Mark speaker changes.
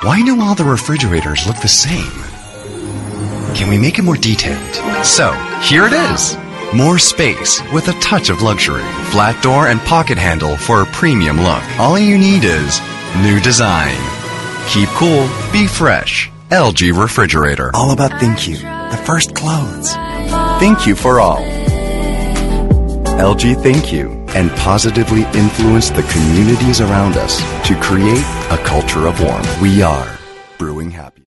Speaker 1: Why do all the refrigerators look the same? Can we make it more detailed? So, here it is. More space with a touch of luxury. Flat door and pocket handle for a premium look. All you need is new design. Keep cool, be fresh. LG Refrigerator.
Speaker 2: All about ThinkU, the first clothes. ThinkU for all. LG ThinkU, and positively influence the communities around us to create a culture of warmth. We are Brewing Happiness.